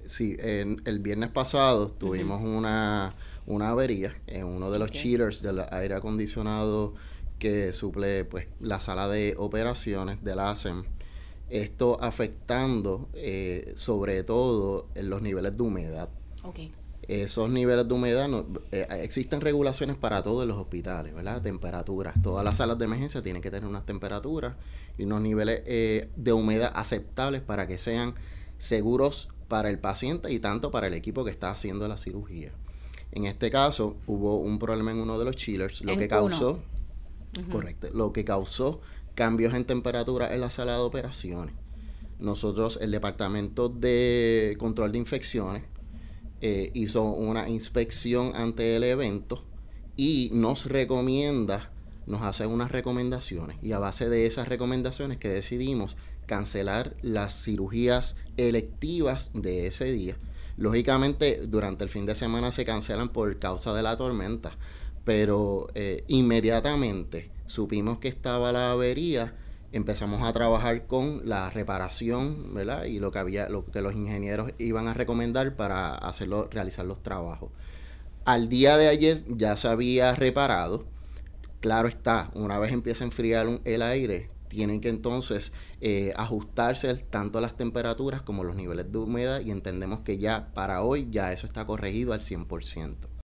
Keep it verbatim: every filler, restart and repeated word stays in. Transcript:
sí, en, el viernes pasado tuvimos uh-huh. una, una avería en uno de los okay. chillers del aire acondicionado que suple pues la sala de operaciones del A S E M. Esto afectando eh, sobre todo en los niveles de humedad. Okay. Esos niveles de humedad, no, eh, existen regulaciones para todos los hospitales, ¿verdad? Temperaturas. Todas las salas de emergencia tienen que tener unas temperaturas y unos niveles eh, de humedad aceptables para que sean seguros para el paciente y tanto para el equipo que está haciendo la cirugía. En este caso, hubo un problema en uno de los chillers, lo en que causó, uh-huh. correcto, lo que causó cambios en temperatura en la sala de operaciones. Nosotros, el Departamento de Control de Infecciones, Eh, hizo una inspección ante el evento y nos recomienda, nos hace unas recomendaciones y a base de esas recomendaciones que decidimos cancelar las cirugías electivas de ese día. Lógicamente durante el fin de semana se cancelan por causa de la tormenta, pero eh, inmediatamente supimos que estaba la avería, empezamos a trabajar con la reparación, ¿verdad? Y lo que había, lo que los ingenieros iban a recomendar para hacerlo, realizar los trabajos. Al día de ayer ya se había reparado. Claro está, una vez empieza a enfriar un, el aire, tienen que entonces eh, ajustarse tanto las temperaturas como los niveles de humedad y entendemos que ya para hoy ya eso está corregido al cien por ciento.